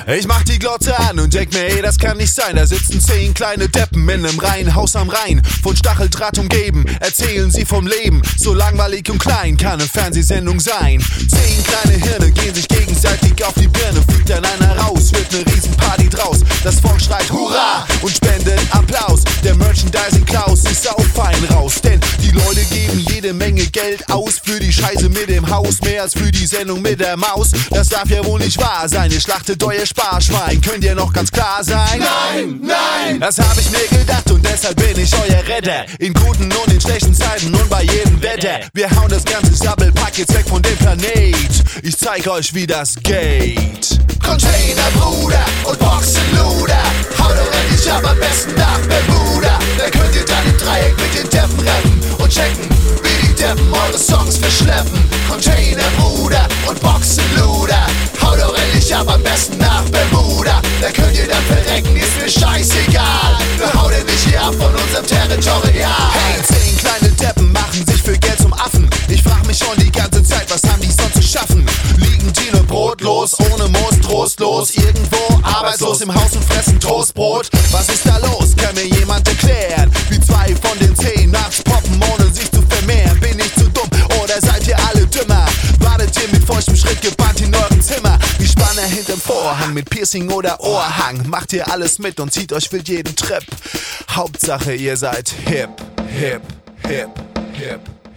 Ich mach die Glotze an und denk mir, ey, das kann nicht sein. Da sitzen 10 kleine Deppen in nem Reihenhaus am Rhein, von Stacheldraht umgeben, erzählen sie vom Leben. So langweilig und klein kann eine Fernsehsendung sein. 10 kleine Hirne gehen sich gegenseitig auf die Birne. Fliegt dann einer raus, wird ne Riesenparty draus. Das Volk schreit Hurra und spendet Applaus. Der Merchandising-Klaus ist auch fein raus, denn die Leute geben jede Menge Geld aus für die Scheiße mit dem Haus, mehr als für die Sendung mit der Maus. Das darf ja wohl nicht wahr sein, ihr schlachtet euer Sparschwein. Könnt ihr noch ganz klar sein? Nein, nein! Das hab ich mir gedacht und deshalb bin ich euer Retter. In guten und in schlechten Zeiten und bei jedem Wetter. Wir hauen das ganze Sabbelpack jetzt weg von dem Planet. Ich zeig euch, wie das geht. Container, Bruder und Boxenluder. Hau doch endlich ab, am besten nach Bermuda. Da könnt ihr dann im Dreieck mit den Deppen rappen und checken, wie die Deppen eure Songs verschleppen. Container, Bruder und Boxenluder. Hau doch endlich ab, am besten nach Bermuda. Da könnt ihr dann verrecken, ist mir scheißegal. Wir hauen endlich hier ab von unserem Territorial. Hey, 10 kleine Deppen machen sich für Geld zum Affen. Ich frag mich schon die ganze Zeit, was haben die sonst zu schaffen? Liegen die nur brotlos, ohne Moos, trostlos, irgendwo arbeitslos im Haus und fressen Toastbrot. Was ist da los? Kann mir jemand erklären? Wie 2 von den 10 nachts poppen, ohne sich zu vermehren. Bin ich zu dumm oder seid ihr alle dümmer? Wartet ihr mit feuchtem Schritt gebannt in eurem Zimmer? Wie Spanner hinterm Vorhang mit Piercing oder Ohrhang. Macht ihr alles mit und zieht euch für jeden Trip. Hauptsache ihr seid hip, hip, hip, hip.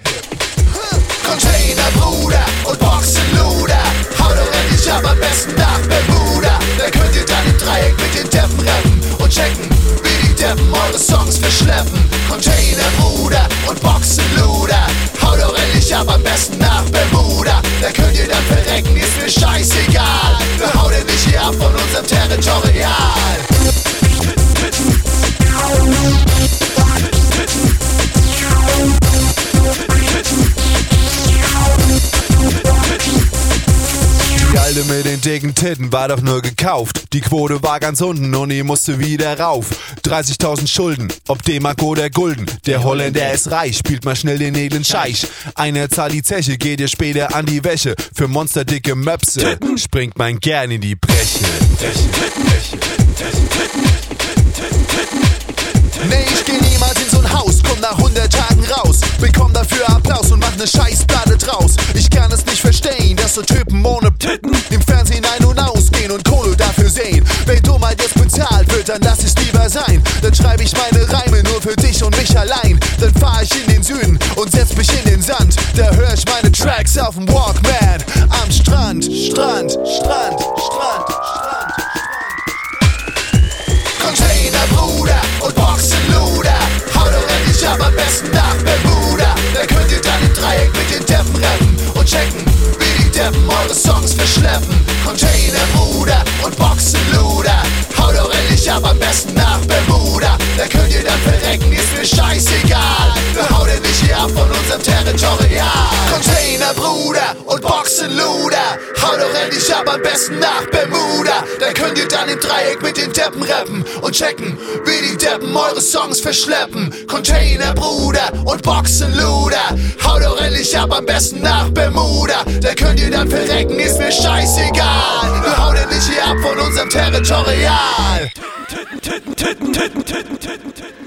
Container, Bruder und Boxenluder. Hau doch endlich ab, am besten nach Bermuda. Da könnt ihr dann im Dreieck mit den Deppen rappen und checken, wie die Deppen eure Songs verschleppen. Container, Bruder und Boxenluder. Hau doch endlich ab, am besten nach Bermuda. Da könnt ihr dann verrecken, ist mir scheißegal. Wir hauen endlich hier ab von unserem Territorial. Die Alte mit den dicken Titten war doch nur gekauft. Die Quote war ganz unten und die musste wieder rauf. 30.000 Schulden, ob D-Mark oder Gulden. Der Holländer ist reich, spielt mal schnell den edlen Scheich. Einer zahlt die Zeche, geht ihr später an die Wäsche. Für monsterdicke Möpse springt man gern in die Breche. Nee, ich geh niemals in so'n Haus, komm nach 100 Tagen raus, bekomm dafür Applaus und mach ne Scheißplatte draus. Ich kann es nicht verstehen, dass so Typen ohne Titten im Fernsehen ein- und ausgehen und Kohle dafür sehen. Wenn Dummheit jetzt bezahlt wird, dann lass es lieber sein. Dann schreib ich meine Reime nur für dich und mich allein. Dann fahr ich in den Süden und setz mich in den Sand. Da hör ich meine Tracks auf dem Walkman am Strand, Strand, Strand, Strand, Strand. Container, Bruder und Boxenluder. Hau doch endlich ab, am besten nach Bermuda. Da könnt ihr dann im Dreieck mit den Deppen rappen und checken, wie die Deppen eure Songs verschleppen. Container, Bruder und Boxenluder. Hau doch endlich ab, am besten nach Bermuda. Da könnt ihr dann verrecken, ist mir scheißegal. Wir hauen endlich hier ab von unserem Territorial. Container, Bruder und Boxenluder. Hau doch endlich ab, am besten nach Bermuda. Da könnt ihr dann im Dreieck mit den Deppen rappen und checken, wie die Deppen eure Songs verschleppen. Container, Bruder und Boxenluder. Hau doch endlich ab, am besten nach Bermuda. Da könnt ihr dann verrecken, ist mir scheißegal. Wir hauen endlich hier ab von unserem Territorial.